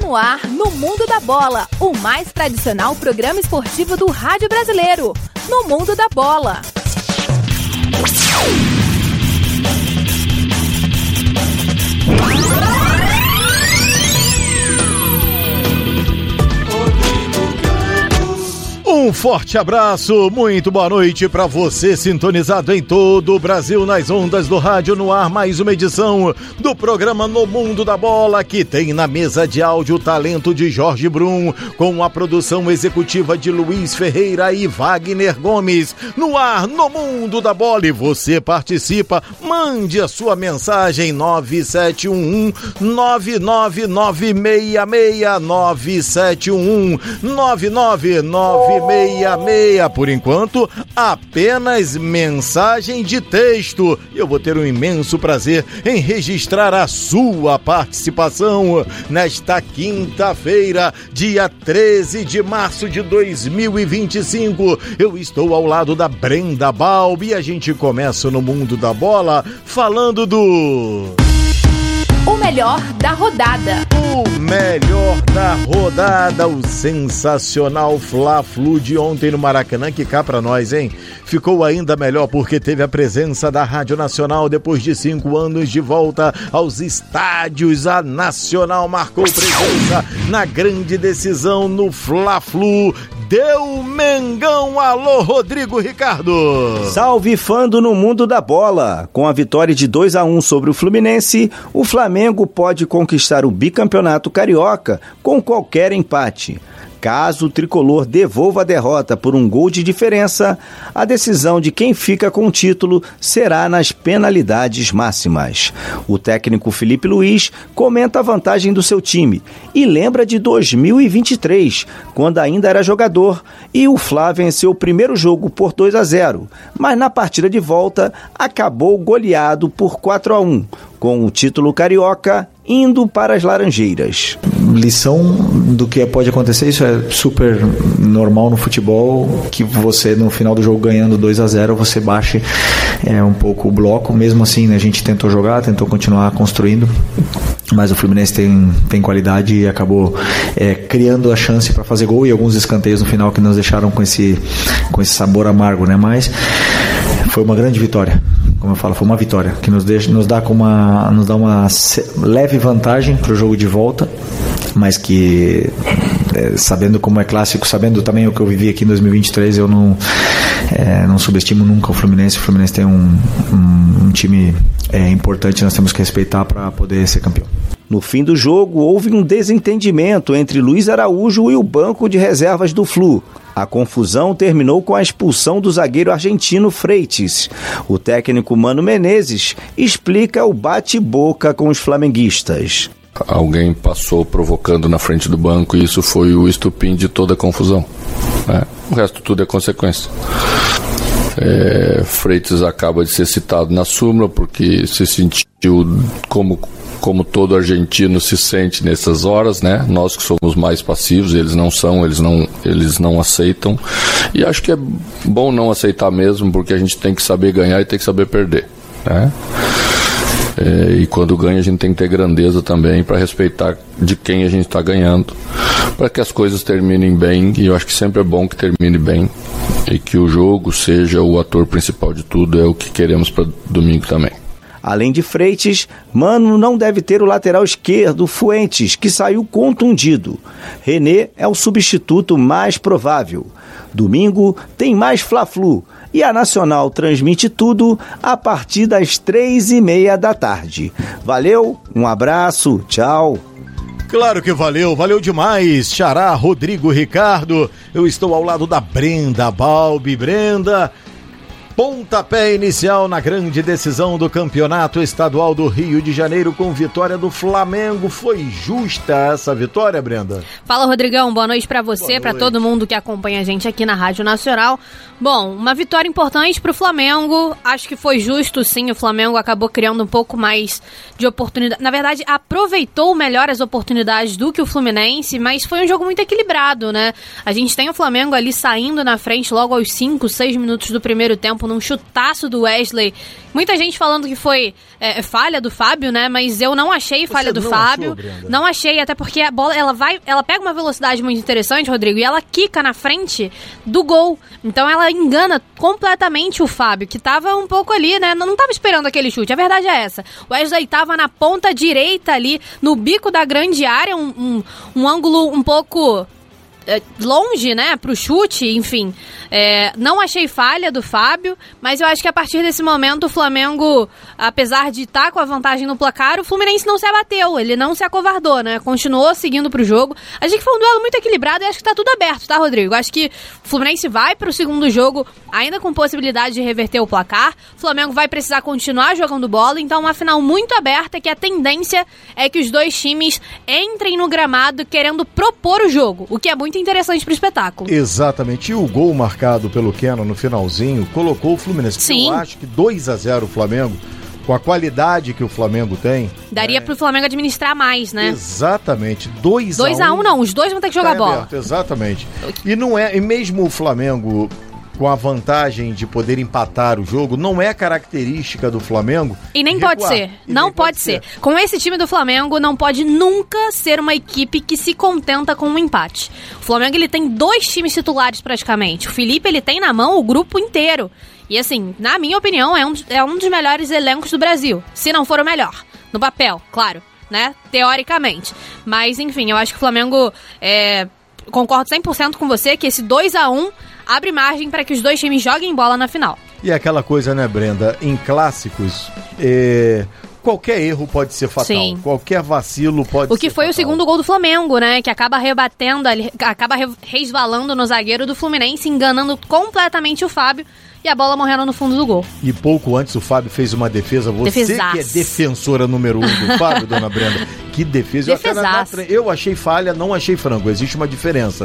no ar, no Mundo da Bola, o mais tradicional programa esportivo do rádio brasileiro. No Mundo da Bola. Um forte abraço, muito boa noite para você sintonizado em todo o Brasil nas ondas do rádio no ar, mais uma edição do programa No Mundo da Bola, que tem na mesa de áudio o talento de Jorge Brum, com a produção executiva de Luiz Ferreira e Wagner Gomes. No ar, No Mundo da Bola, e você participa, mande a sua mensagem 9711966 por enquanto, apenas mensagem de texto. Eu vou ter um imenso prazer em registrar a sua participação nesta quinta-feira, dia 13 de março de 2025. Eu estou ao lado da Brenda Balbi e a gente começa no Mundo da Bola falando do... O melhor da rodada. O melhor da rodada, o sensacional Fla-Flu de ontem no Maracanã, que cá pra nós, hein? Ficou ainda melhor porque teve a presença da Rádio Nacional depois de 5 anos de volta aos estádios. A Nacional marcou presença na grande decisão no Fla-Flu. Deu Mengão, alô Rodrigo Ricardo. Salve fando no Mundo da Bola. Com a vitória de 2-1 sobre o Fluminense, o Flamengo pode conquistar o bicampeonato carioca com qualquer empate. Caso o tricolor devolva a derrota por um gol de diferença, a decisão de quem fica com o título será nas penalidades máximas. O técnico Felipe Luiz comenta a vantagem do seu time e lembra de 2023, quando ainda era jogador, e o Fla venceu o primeiro jogo por 2-0, mas na partida de volta acabou goleado por 4-1, com o título carioca indo para as Laranjeiras. Lição do que pode acontecer, isso é super normal no futebol, que você no final do jogo ganhando 2-0, você baixe um pouco o bloco, mesmo assim, né, a gente tentou jogar, tentou continuar construindo, mas o Fluminense tem qualidade e acabou criando a chance para fazer gol e alguns escanteios no final que nos deixaram com esse sabor amargo, né? Mas foi uma grande vitória, como eu falo, foi uma vitória que nos dá uma leve vantagem para o jogo de volta, mas que sabendo como é clássico, sabendo também o que eu vivi aqui em 2023, eu não subestimo nunca o Fluminense. O Fluminense tem um time importante, nós temos que respeitar para poder ser campeão. No fim do jogo, houve um desentendimento entre Luiz Araújo e o banco de reservas do Flu. A confusão terminou com a expulsão do zagueiro argentino Freitas. O técnico Mano Menezes explica o bate-boca com os flamenguistas. Alguém passou provocando na frente do banco e isso foi o estupim de toda a confusão, né? O resto tudo é consequência. Freitas acaba de ser citado na súmula porque se sentiu como todo argentino se sente nessas horas, né? Nós que somos mais passivos, eles não são, eles não aceitam, e acho que é bom não aceitar mesmo, porque a gente tem que saber ganhar e tem que saber perder, né? E quando ganha a gente tem que ter grandeza também para respeitar de quem a gente está ganhando, para que as coisas terminem bem, e eu acho que sempre é bom que termine bem e que o jogo seja o ator principal de tudo, é o que queremos para domingo também. Além de Freitas, Mano não deve ter o lateral esquerdo, Fuentes, que saiu contundido. René é o substituto mais provável. Domingo tem mais Fla-Flu e a Nacional transmite tudo a partir das 3:30 da tarde. Valeu, um abraço, tchau. Claro que valeu demais, xará Rodrigo Ricardo. Eu estou ao lado da Brenda Balbi. Brenda, pontapé inicial na grande decisão do Campeonato Estadual do Rio de Janeiro com vitória do Flamengo. Foi justa essa vitória, Brenda? Fala, Rodrigão. Boa noite pra você, pra todo mundo que acompanha a gente aqui na Rádio Nacional. Bom, uma vitória importante pro Flamengo. Acho que foi justo, sim. O Flamengo acabou criando um pouco mais de oportunidade. Na verdade, aproveitou melhor as oportunidades do que o Fluminense, mas foi um jogo muito equilibrado, né? A gente tem o Flamengo ali saindo na frente logo aos 5, 6 minutos do primeiro tempo num chutaço do Wesley. Muita gente falando que foi falha do Fábio, né? Mas eu não achei falha do Fábio. Não achei, até porque a bola, ela pega uma velocidade muito interessante, Rodrigo, e ela quica na frente do gol. Então ela engana completamente o Fábio, que tava um pouco ali, né? Não tava esperando aquele chute. A verdade é essa. O Wesley tava na ponta direita ali, no bico da grande área, um ângulo um pouco longe, né, pro chute, enfim. Não achei falha do Fábio, mas eu acho que a partir desse momento o Flamengo, apesar de estar com a vantagem no placar, o Fluminense não se abateu, ele não se acovardou, né, continuou seguindo pro jogo. Achei que foi um duelo muito equilibrado e acho que tá tudo aberto, tá, Rodrigo? Acho que o Fluminense vai pro segundo jogo ainda com possibilidade de reverter o placar, o Flamengo vai precisar continuar jogando bola, então uma final muito aberta, que a tendência é que os dois times entrem no gramado querendo propor o jogo, o que é muito interessante pro espetáculo. Exatamente, e o gol marcado pelo Keno no finalzinho colocou o Fluminense. Sim. Eu acho que 2-0 o Flamengo, com a qualidade que o Flamengo tem, daria pro Flamengo administrar mais, né? Exatamente, 2-1 não, os dois vão ter que jogar bola. Aberto, exatamente. E mesmo o Flamengo com a vantagem de poder empatar o jogo, não é característica do Flamengo. E nem pode ser. Não pode ser. Com esse time do Flamengo, não pode nunca ser uma equipe que se contenta com um empate. O Flamengo, ele tem 2 times titulares praticamente. O Felipe, ele tem na mão o grupo inteiro. E assim, na minha opinião, é um dos melhores elencos do Brasil. Se não for o melhor. No papel, claro, né? Teoricamente. Mas, enfim, eu acho que o Flamengo... concordo 100% com você que esse 2-1 abre margem para que os dois times joguem bola na final. E aquela coisa, né, Brenda? Em clássicos, qualquer erro pode ser fatal. Sim. Qualquer vacilo pode ser O que foi fatal. O segundo gol do Flamengo, né? Que acaba rebatendo, acaba resvalando no zagueiro do Fluminense, enganando completamente o Fábio. E a bola morrendo no fundo do gol. E pouco antes o Fábio fez uma defesa. Você que é defensora número 1 do Fábio, dona Brenda. Que defesa. Eu achei falha, não achei frango. Existe uma diferença.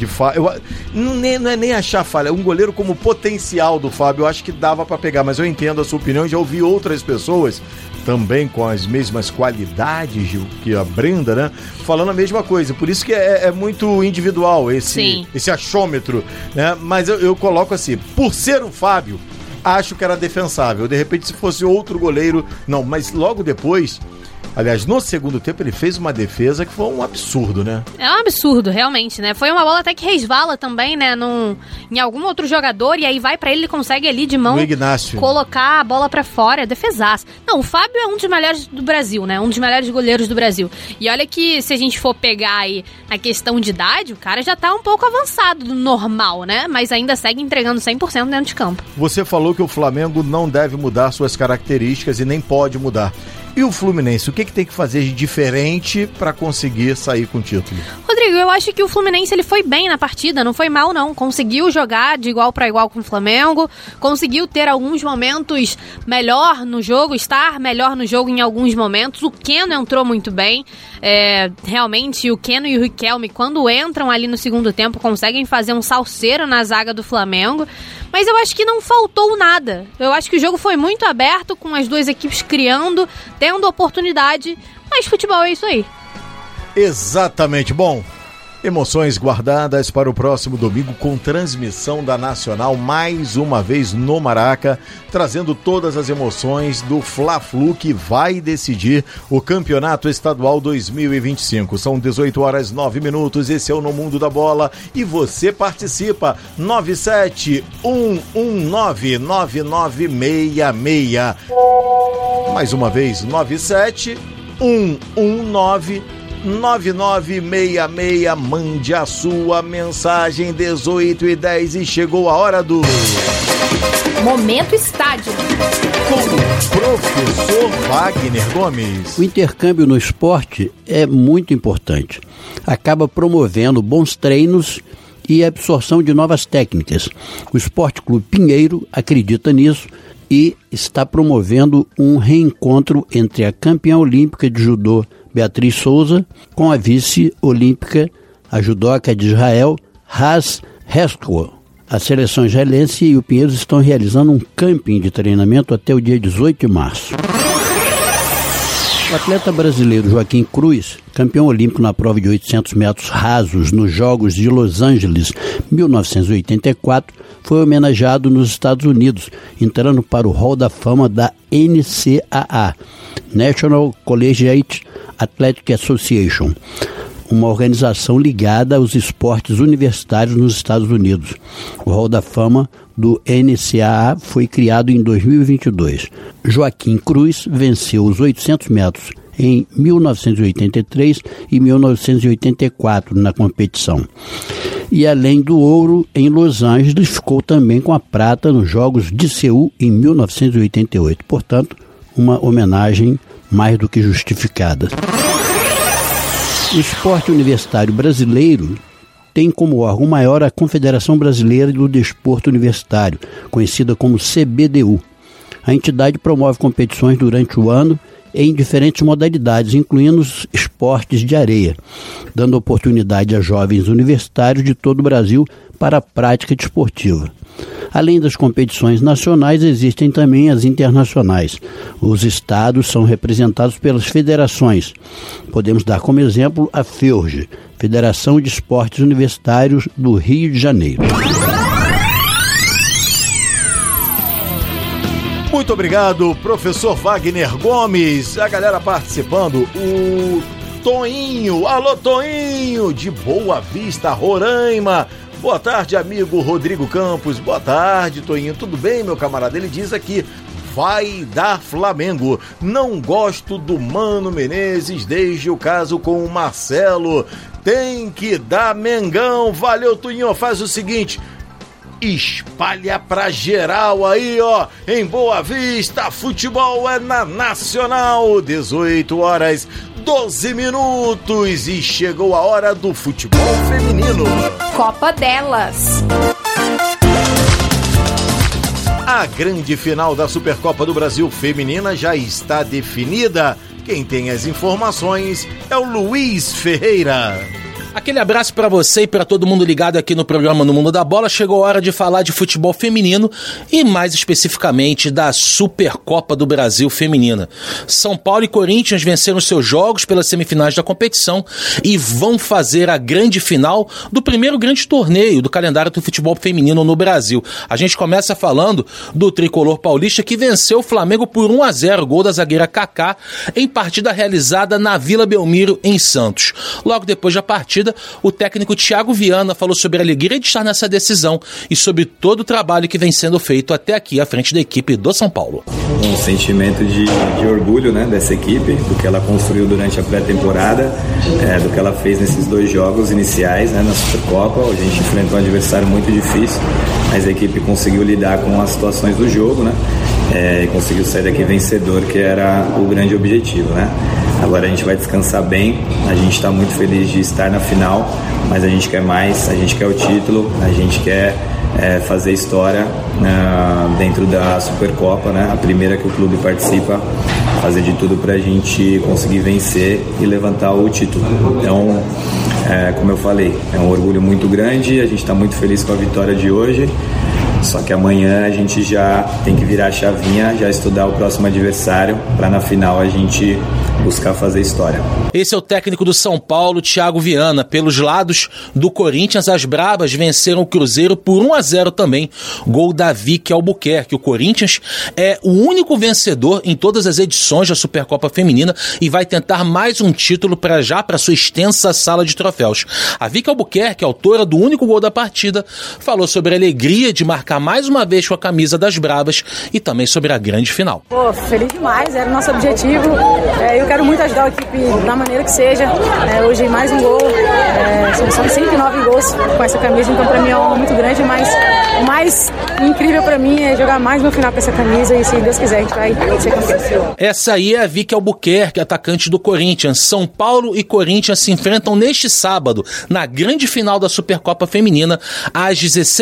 Não é nem achar falha. Um goleiro como potencial do Fábio, eu acho que dava pra pegar. Mas eu entendo a sua opinião. Já ouvi outras pessoas também com as mesmas qualidades que a Brenda, né? Falando a mesma coisa. Por isso que é muito individual esse achômetro, né? Mas eu coloco assim, por ser o Fábio, acho que era defensável. De repente, se fosse outro goleiro, não. Mas logo depois, aliás, no segundo tempo, ele fez uma defesa que foi um absurdo, né? É um absurdo, realmente, né? Foi uma bola até que resvala também, né? Em algum outro jogador, e aí vai pra ele consegue ali de mão colocar a bola pra fora, defesaço. Não, o Fábio é um dos melhores do Brasil, né? Um dos melhores goleiros do Brasil. E olha que se a gente for pegar aí na questão de idade, o cara já tá um pouco avançado do normal, né? Mas ainda segue entregando 100% dentro de campo. Você falou que o Flamengo não deve mudar suas características e nem pode mudar. E o Fluminense, o que tem que fazer de diferente para conseguir sair com o título? Rodrigo, eu acho que o Fluminense ele foi bem na partida, não foi mal não. Conseguiu jogar de igual para igual com o Flamengo, conseguiu ter alguns momentos melhor no jogo, estar melhor no jogo em alguns momentos. O Keno entrou muito bem. Realmente, o Keno e o Riquelme, quando entram ali no segundo tempo, conseguem fazer um salseiro na zaga do Flamengo. Mas eu acho que não faltou nada. Eu acho que o jogo foi muito aberto, com as duas equipes criando, tendo oportunidade. Mas futebol é isso aí. Exatamente. Bom, emoções guardadas para o próximo domingo com transmissão da Nacional, mais uma vez no Maraca, trazendo todas as emoções do Fla-Flu que vai decidir o Campeonato Estadual 2025. São 18h09, esse é o No Mundo da Bola e você participa, 971199966. Mais uma vez, 971199966, mande a sua mensagem, 18h10 e chegou a hora do Momento Estádio com o professor Wagner Gomes. O intercâmbio no esporte é muito importante. Acaba promovendo bons treinos e absorção de novas técnicas. O Esporte Clube Pinheiro acredita nisso e está promovendo um reencontro entre a campeã olímpica de judô Beatriz Souza com a vice-olímpica, a judoca de Israel, Haz Heskel. A seleção israelense e o Pinheiros estão realizando um camping de treinamento até o dia 18 de março. O atleta brasileiro Joaquim Cruz, campeão olímpico na prova de 800 metros rasos nos Jogos de Los Angeles, 1984, foi homenageado nos Estados Unidos, entrando para o Hall da Fama da NCAA, National Collegiate Athletic Association, uma organização ligada aos esportes universitários nos Estados Unidos. O Hall da Fama do NCAA foi criado em 2022. Joaquim Cruz venceu os 800 metros em 1983 e 1984 na competição. E além do ouro em Los Angeles, ficou também com a prata nos Jogos de Seul em 1988. Portanto, uma homenagem mais do que justificada. O esporte universitário brasileiro tem como órgão maior a Confederação Brasileira do Desporto Universitário, conhecida como CBDU. A entidade promove competições durante o ano em diferentes modalidades, incluindo os esportes de areia, dando oportunidade a jovens universitários de todo o Brasil para a prática desportiva. Além das competições nacionais, existem também as internacionais. Os estados são representados pelas federações. Podemos dar como exemplo a FEURJ, Federação de Esportes Universitários do Rio de Janeiro. Muito obrigado, professor Wagner Gomes. A galera participando, o Toinho, alô Toinho, de Boa Vista, Roraima. Boa tarde, amigo Rodrigo Campos. Boa tarde, Toinho. Tudo bem, meu camarada? Ele diz aqui, vai dar Flamengo. Não gosto do Mano Menezes desde o caso com o Marcelo. Tem que dar Mengão. Valeu, Toinho. Faz o seguinte, espalha pra geral aí, ó, em Boa Vista. Futebol é na Nacional. 18h12 e chegou a hora do futebol feminino. Copa delas. A grande final da Supercopa do Brasil Feminina já está definida. Quem tem as informações é o Luiz Ferreira. Aquele abraço pra você e pra todo mundo ligado aqui no programa No Mundo da Bola. Chegou a hora de falar de futebol feminino e mais especificamente da Supercopa do Brasil Feminina. São Paulo e Corinthians venceram seus jogos pelas semifinais da competição e vão fazer a grande final do primeiro grande torneio do calendário do futebol feminino no Brasil. A gente começa falando do tricolor paulista que venceu o Flamengo por 1-0, gol da zagueira Kaká, em partida realizada na Vila Belmiro, em Santos. Logo depois da partida, o técnico Thiago Viana falou sobre a alegria de estar nessa decisão e sobre todo o trabalho que vem sendo feito até aqui à frente da equipe do São Paulo. Um sentimento de orgulho, né, dessa equipe, do que ela construiu durante a pré-temporada, do que ela fez nesses 2 jogos iniciais, né, na Supercopa. A gente enfrentou um adversário muito difícil, mas a equipe conseguiu lidar com as situações do jogo, né, e conseguiu sair daqui vencedor, que era o grande objetivo, né. Agora a gente vai descansar bem, a gente está muito feliz de estar na final, mas a gente quer mais, a gente quer o título, a gente quer fazer história dentro da Supercopa, né? A primeira que o clube participa, fazer de tudo para a gente conseguir vencer e levantar o título. Então, como eu falei, é um orgulho muito grande, a gente está muito feliz com a vitória de hoje. Só que amanhã a gente já tem que virar a chavinha, já estudar o próximo adversário, para na final a gente buscar fazer história. Esse é o técnico do São Paulo, Thiago Viana. Pelos lados do Corinthians, as Brabas venceram o Cruzeiro por 1-0 também. Gol da Vicky Albuquerque. O Corinthians é o único vencedor em todas as edições da Supercopa Feminina e vai tentar mais um título para sua extensa sala de troféus. A Vicky Albuquerque, autora do único gol da partida, falou sobre a alegria de marcar mais uma vez com a camisa das Brabas e também sobre a grande final. Feliz demais, era o nosso objetivo. Eu quero muito ajudar a equipe da maneira que seja. Hoje mais um gol, são 109 gols com essa camisa, então para mim é um muito grande, mas o mais incrível para mim é jogar mais no final com essa camisa e se Deus quiser a gente vai ser campeão. Essa aí é a Vicky Albuquerque, atacante do Corinthians. São Paulo e Corinthians se enfrentam neste sábado na grande final da Supercopa Feminina às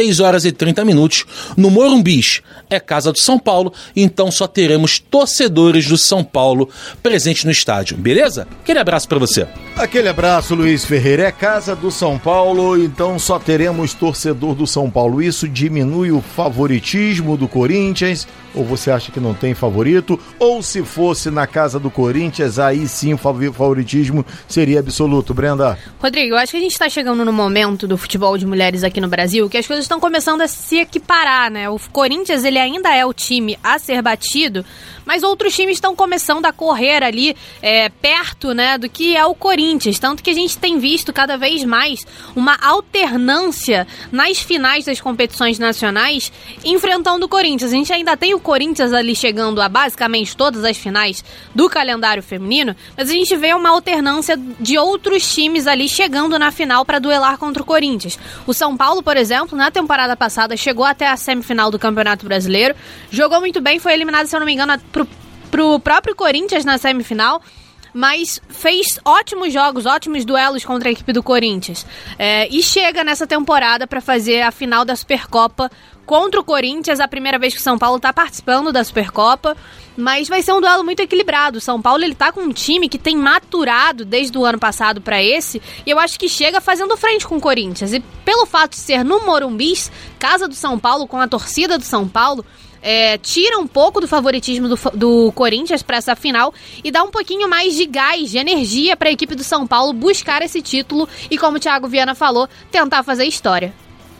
16h30 no Morumbis. É casa do São Paulo, então só teremos torcedores do São Paulo presentes no estádio, beleza? Aquele abraço pra você. Aquele abraço, Luiz Ferreira. É casa do São Paulo, então só teremos torcedor do São Paulo. Isso diminui o favoritismo do Corinthians? Ou você acha que não tem favorito? Ou se fosse na casa do Corinthians, aí sim o favoritismo seria absoluto. Brenda? Rodrigo, eu acho que a gente está chegando no momento do futebol de mulheres aqui no Brasil que as coisas estão começando a se equiparar, né? O Corinthians, ele ainda é o time a ser batido, mas outros times estão começando a correr ali perto, né, do que é o Corinthians. Tanto que a gente tem visto cada vez mais uma alternância nas finais das competições nacionais enfrentando o Corinthians. A gente ainda tem o Corinthians ali chegando a basicamente todas as finais do calendário feminino, mas a gente vê uma alternância de outros times ali chegando na final para duelar contra o Corinthians. O São Paulo, por exemplo, na temporada passada chegou até a semifinal do Campeonato Brasileiro, jogou muito bem, foi eliminado, se eu não me engano, pro próprio Corinthians na semifinal, mas fez ótimos jogos, ótimos duelos contra a equipe do Corinthians. E chega nessa temporada para fazer a final da Supercopa contra o Corinthians, a primeira vez que o São Paulo está participando da Supercopa, mas vai ser um duelo muito equilibrado. O São Paulo, ele tá com um time que tem maturado desde o ano passado para esse, e eu acho que chega fazendo frente com o Corinthians. E pelo fato de ser no Morumbi, casa do São Paulo, com a torcida do São Paulo, tira um pouco do favoritismo do Corinthians para essa final e dá um pouquinho mais de gás, de energia para a equipe do São Paulo buscar esse título e, como o Thiago Viana falou, tentar fazer história.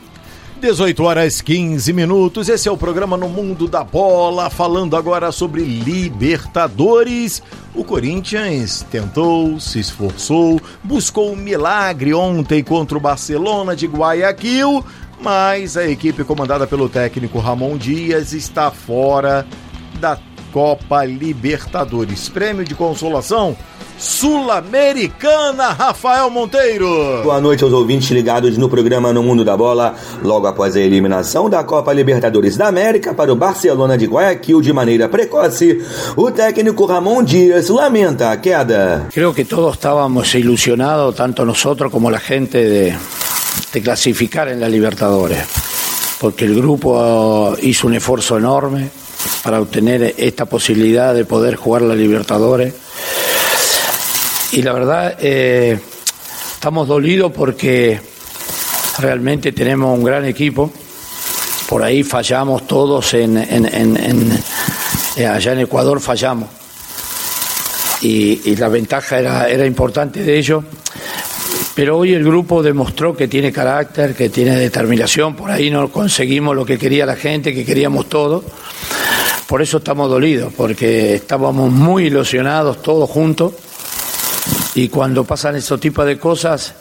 18h15. Esse é o programa No Mundo da Bola, falando agora sobre Libertadores. O Corinthians tentou, se esforçou, buscou um milagre ontem contra o Barcelona de Guayaquil, mas a equipe comandada pelo técnico Ramon Dias está fora da Copa Libertadores. Prêmio de consolação Sul-Americana, Rafael Monteiro. Boa noite aos ouvintes ligados no programa No Mundo da Bola. Logo após a eliminação da Copa Libertadores da América para o Barcelona de Guayaquil de maneira precoce, o técnico Ramon Dias lamenta a queda. Creo que todos estábamos ilusionados, tanto nosotros como la gente, de clasificar en la Libertadores, porque el grupo hizo un esfuerzo enorme para obtener esta posibilidad de poder jugar la Libertadores. Y la verdad, estamos dolidos porque realmente tenemos un gran equipo. Por ahí fallamos todos allá en Ecuador fallamos. Y la ventaja era importante de ello. Pero hoy el grupo demostró que tiene carácter, que tiene determinación. Por ahí no conseguimos lo que quería la gente, que queríamos todo. Por eso estamos dolidos, porque estábamos muy ilusionados todos juntos. Y cuando pasan esos tipos de cosas,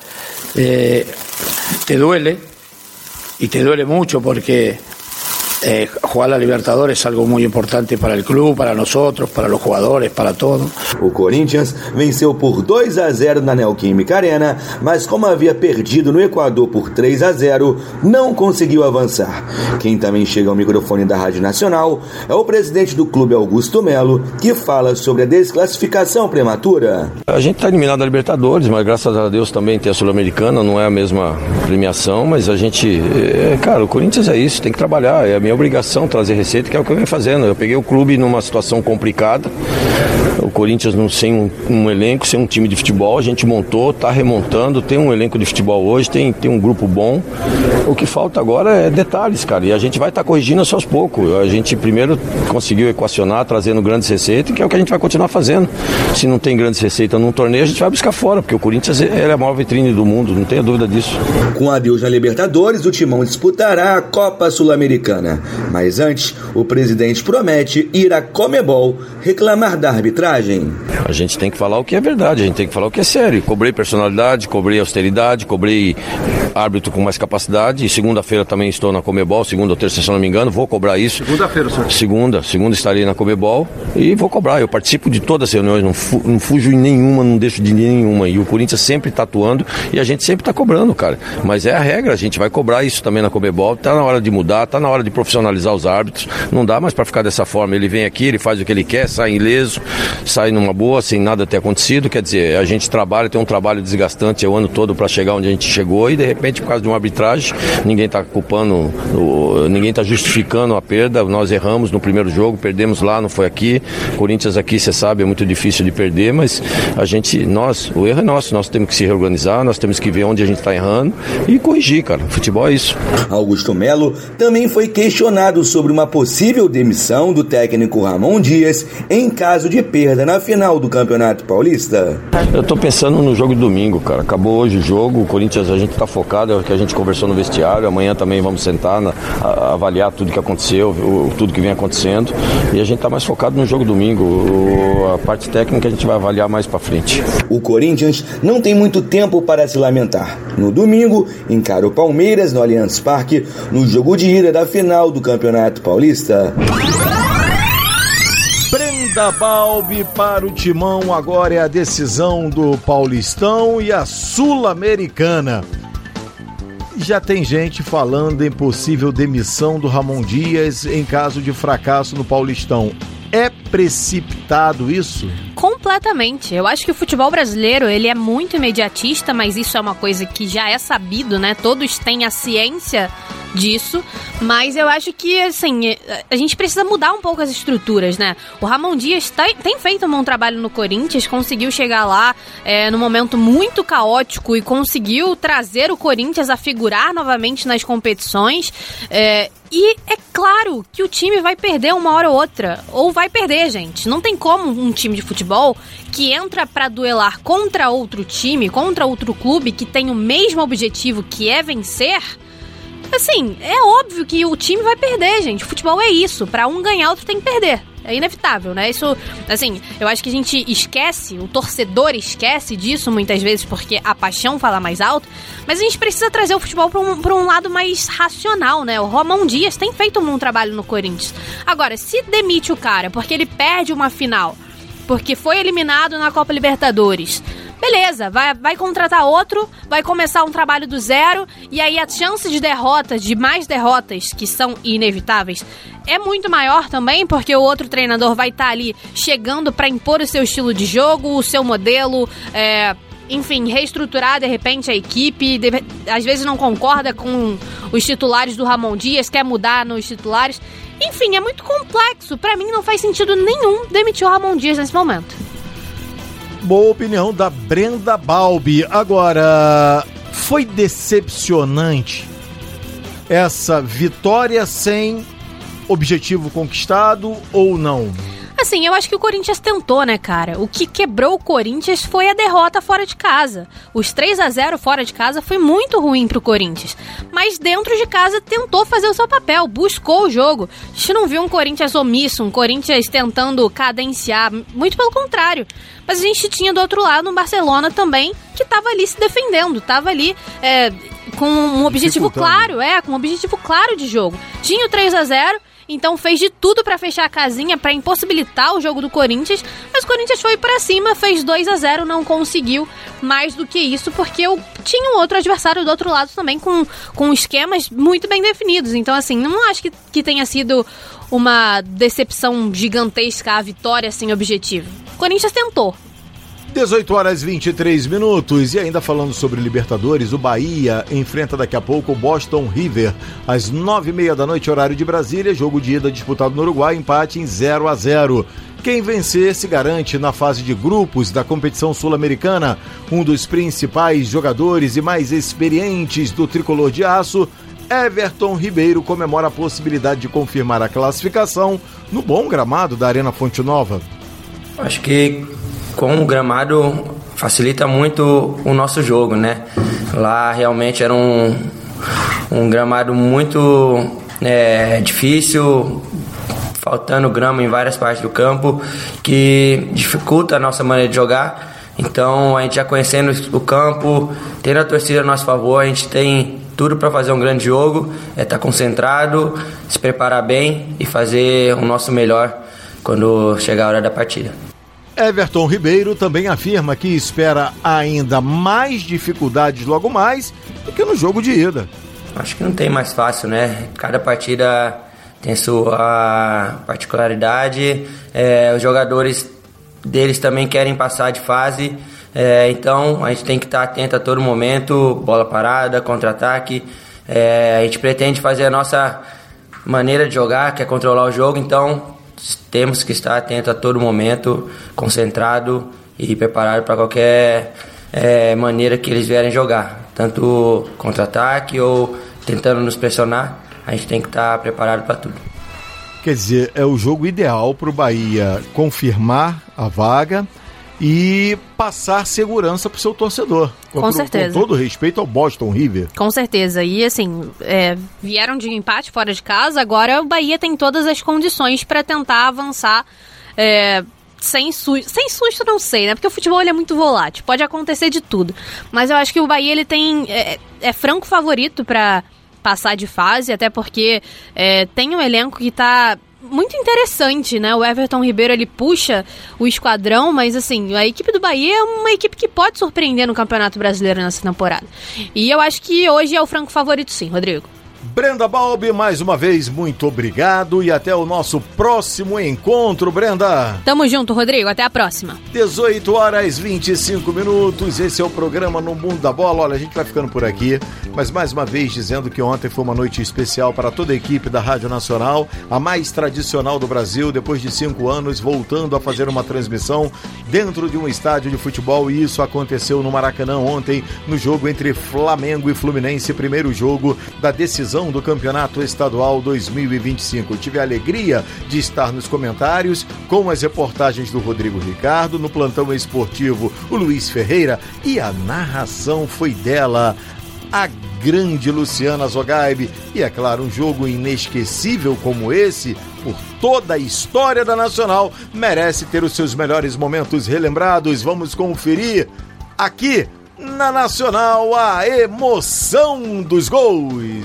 te duele, y te duele mucho porque jugar la Libertadores es algo muy importante para el club, para nosotros, para los jugadores, para todos. O Corinthians venceu por 2-0 na Neoquímica Arena, mas como havia perdido no Equador por 3-0, não conseguiu avançar. Quem também chega ao microfone da Rádio Nacional é o presidente do clube, Augusto Melo, que fala sobre a desclassificação prematura. A gente está eliminado da Libertadores, mas graças a Deus também tem a Sul-Americana, não é a mesma premiação, mas a gente, cara, o Corinthians é isso, tem que trabalhar, é a minha obrigação trazer receita, que é o que eu venho fazendo. Eu peguei o clube numa situação complicada, o Corinthians sem um elenco, sem um time de futebol, a gente montou, está remontando, tem um elenco de futebol hoje, tem um grupo bom. O que falta agora é detalhes, cara, e a gente vai estar corrigindo aos poucos. A gente primeiro conseguiu equacionar, trazendo grandes receitas, que é o que a gente vai continuar fazendo. Se não tem grandes receitas num torneio, a gente vai buscar fora, porque o Corinthians é a maior vitrine do mundo, não tenha dúvida disso. Com adeus na Libertadores, o Timão disputará a Copa Sul-Americana. Mas antes, o presidente promete ir à Conmebol reclamar da arbitragem. A gente tem que falar o que é verdade, a gente tem que falar o que é sério. Cobrei personalidade, cobrei austeridade, cobrei árbitro com mais capacidade, e segunda-feira também estou na Conmebol, segunda ou terça, se não me engano, vou cobrar isso. Segunda-feira, senhor? Segunda estarei na Conmebol e vou cobrar. Eu participo de todas as reuniões, não fujo em nenhuma, não deixo de nenhuma, e o Corinthians sempre está atuando e a gente sempre está cobrando, cara. Mas é a regra, a gente vai cobrar isso também na Conmebol, está na hora de mudar, está na hora de profissionalizar profissionalizar os árbitros. Não dá mais para ficar dessa forma. Ele vem aqui, ele faz o que ele quer, sai ileso, sai numa boa, sem nada ter acontecido. Quer dizer, a gente trabalha, tem um trabalho desgastante o ano todo para chegar onde a gente chegou e de repente, por causa de uma arbitragem, ninguém está culpando, ninguém está justificando a perda. Nós erramos no primeiro jogo, perdemos lá, não foi aqui. Corinthians aqui, você sabe, é muito difícil de perder, mas o erro é nosso. Nós temos que se reorganizar, nós temos que ver onde a gente está errando e corrigir, cara. Futebol é isso. Augusto Melo também foi questionado sobre uma possível demissão do técnico Ramon Dias em caso de perda na final do Campeonato Paulista. Eu tô pensando no jogo de domingo, cara. Acabou hoje o jogo, o Corinthians, a gente tá focado, é o que a gente conversou no vestiário. Amanhã também vamos sentar, avaliar tudo que aconteceu, tudo que vem acontecendo, e a gente tá mais focado no jogo domingo. A parte técnica a gente vai avaliar mais pra frente. O Corinthians não tem muito tempo para se lamentar. No domingo, encara o Palmeiras no Allianz Parque, no jogo de ida da final do Campeonato Paulista. Brenda Balbi para o Timão, agora é a decisão do Paulistão e a Sul-Americana. Já tem gente falando em possível demissão do Ramon Dias em caso de fracasso no Paulistão. É precipitado isso? Completamente. Eu acho que o futebol brasileiro, ele é muito imediatista, mas isso é uma coisa que já é sabido, né? Todos têm a ciência disso, mas eu acho que, assim, a gente precisa mudar um pouco as estruturas, né? O Ramon Dias tem feito um bom trabalho no Corinthians, conseguiu chegar lá num momento muito caótico e conseguiu trazer o Corinthians a figurar novamente nas competições, e é claro que o time vai perder uma hora ou outra, ou vai perder, gente. Não tem como um time de futebol que entra pra duelar contra outro time, contra outro clube que tem o mesmo objetivo, que é vencer. Assim, é óbvio que o time vai perder, gente. O futebol é isso. Pra um ganhar, outro tem que perder. É inevitável, né? Isso, assim, eu acho que a gente esquece, o torcedor esquece disso muitas vezes porque a paixão fala mais alto, mas a gente precisa trazer o futebol pra um lado mais racional, né? O Ramon Dias tem feito um bom trabalho no Corinthians. Agora, se demite o cara porque ele perde uma final, porque foi eliminado na Copa Libertadores, beleza, vai contratar outro, vai começar um trabalho do zero, e aí a chance de derrotas, de mais derrotas, que são inevitáveis, é muito maior também, porque o outro treinador vai estar ali chegando para impor o seu estilo de jogo, o seu modelo, enfim, reestruturar de repente a equipe, às vezes não concorda com os titulares do Ramon Dias, quer mudar nos titulares. Enfim, é muito complexo. Para mim não faz sentido nenhum demitir o Ramon Dias nesse momento. Boa opinião da Brenda Balbi. Agora, foi decepcionante essa vitória sem objetivo conquistado ou não? Assim, eu acho que o Corinthians tentou, né, cara? O que quebrou o Corinthians foi a derrota fora de casa. Os 3-0 fora de casa foi muito ruim pro Corinthians. Mas dentro de casa tentou fazer o seu papel, buscou o jogo. A gente não viu um Corinthians omisso, um Corinthians tentando cadenciar, muito pelo contrário. Mas a gente tinha do outro lado um Barcelona também, que tava ali se defendendo, tava ali com um objetivo claro, com um objetivo claro de jogo. Tinha o 3-0, então fez de tudo pra fechar a casinha, pra impossibilitar o jogo do Corinthians, mas o Corinthians foi pra cima, fez 2-0, não conseguiu mais do que isso, porque tinha um outro adversário do outro lado também com esquemas muito bem definidos. Então, assim, não acho que tenha sido uma decepção gigantesca a vitória sem objetivo. O Corinthians tentou. 18h23, e ainda falando sobre Libertadores, o Bahia enfrenta daqui a pouco o Boston River, às 9h30 da noite, horário de Brasília, jogo de ida disputado no Uruguai, empate em 0-0. Quem vencer se garante na fase de grupos da competição sul-americana. Um dos principais jogadores e mais experientes do tricolor de aço, Everton Ribeiro, comemora a possibilidade de confirmar a classificação no bom gramado da Arena Fonte Nova. Acho que com o gramado facilita muito o nosso jogo, né? Lá realmente era um gramado muito difícil, faltando grama em várias partes do campo, que dificulta a nossa maneira de jogar. Então, a gente já conhecendo o campo, tendo a torcida a nosso favor, a gente tem tudo para fazer um grande jogo, estar concentrado, se preparar bem e fazer o nosso melhor quando chegar a hora da partida. Everton Ribeiro também afirma que espera ainda mais dificuldades logo mais do que no jogo de ida. Acho que não tem mais fácil, né? Cada partida tem sua particularidade, os jogadores deles também querem passar de fase, então a gente tem que estar atento a todo momento, bola parada, contra-ataque, a gente pretende fazer a nossa maneira de jogar, que é controlar o jogo, então temos que estar atento a todo momento, concentrado e preparado para qualquer maneira que eles vierem jogar, tanto contra-ataque ou tentando nos pressionar, a gente tem que estar preparado para tudo. Quer dizer, é o jogo ideal para o Bahia confirmar a vaga e passar segurança para o seu torcedor. Com certeza. Com todo respeito ao Boston River. Com certeza. E assim, vieram de um empate fora de casa, agora o Bahia tem todas as condições para tentar avançar sem susto. Sem susto não sei, né? Porque o futebol ele é muito volátil, pode acontecer de tudo. Mas eu acho que o Bahia ele tem franco favorito para passar de fase, até porque tem um elenco que tá muito interessante, né? O Everton Ribeiro, ele puxa o esquadrão, mas assim, a equipe do Bahia é uma equipe que pode surpreender no Campeonato Brasileiro nessa temporada. E eu acho que hoje é o franco favorito sim, Rodrigo. Brenda Balbi, mais uma vez, muito obrigado e até o nosso próximo encontro, Brenda. Tamo junto, Rodrigo, até a próxima. 18h25, esse é o programa No Mundo da Bola. Olha, a gente vai ficando por aqui, mas mais uma vez dizendo que ontem foi uma noite especial para toda a equipe da Rádio Nacional, a mais tradicional do Brasil, depois de 5 anos, voltando a fazer uma transmissão dentro de um estádio de futebol, e isso aconteceu no Maracanã ontem, no jogo entre Flamengo e Fluminense, primeiro jogo da decisão do Campeonato Estadual 2025. Eu tive a alegria de estar nos comentários com as reportagens do Rodrigo Ricardo, no plantão esportivo o Luiz Ferreira, e a narração foi dela, a grande Luciana Zogaib. E é claro, um jogo inesquecível como esse, por toda a história da Nacional, merece ter os seus melhores momentos relembrados. Vamos conferir aqui na Nacional a emoção dos gols.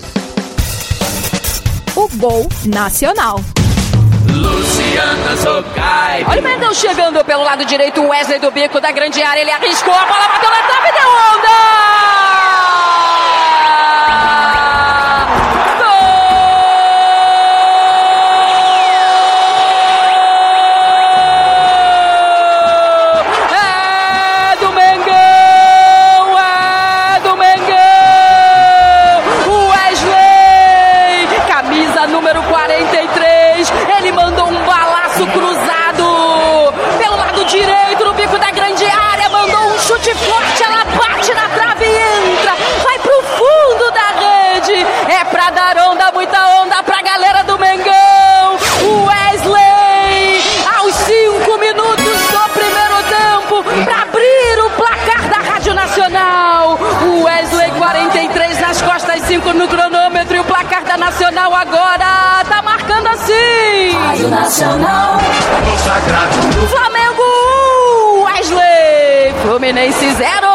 O gol nacional. Luciana Zogaib. Olha o Mengão chegando pelo lado direito, o Wesley do bico da grande área, ele arriscou, a bola bateu na trave e deu onda! Número 43, ele mandou um balaço cruzado pelo lado direito no bico da grande área, mandou um chute forte, ela bate na trave e entra, vai pro fundo da rede, é pra dar onda, muita onda pra galera do Mengão. O Wesley, aos 5 minutos do primeiro tempo, pra abrir o placar da Rádio Nacional. O Wesley, 43 nas costas, 5 no cronômetro, e o placar da Nacional agora tá marcando assim. Rádio Nacional. Flamengo 1, Wesley. Fluminense 0.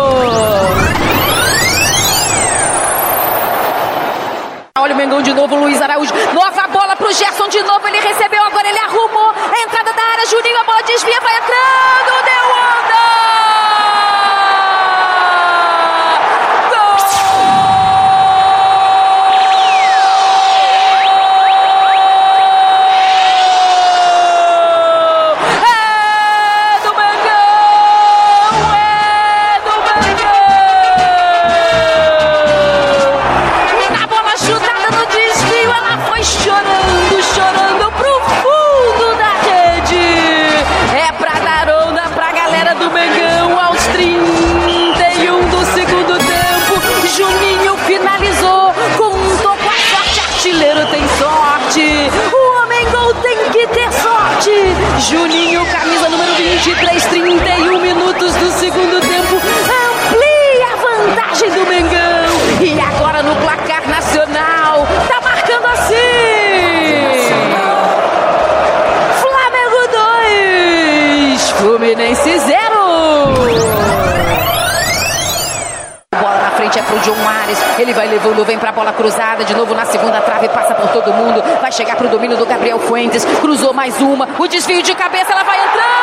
Olha o Mengão de novo, Luiz Araújo. Nova bola pro Gerson de novo, ele recebeu, agora ele arrumou. A entrada da área, Juninho, a bola desvia, vai entrando, deu onda. Chorando pro fundo da rede. É pra dar onda pra galera do Mengão aos 31 do segundo tempo. Juninho finalizou com um toco à sorte. Artilheiro tem sorte. O Mengão tem que ter sorte. Juninho, camisa número 23, 31 minutos do segundo tempo. Amplia a vantagem do Mengão. E agora no placar nacional, tá marcando assim. Flamengo 2, Fluminense 0. Bola na frente é pro John Mares, ele vai levando, vem pra bola cruzada, de novo na segunda trave, passa por todo mundo, vai chegar pro domínio do Gabriel Fuentes, cruzou mais uma, o desvio de cabeça, ela vai entrar.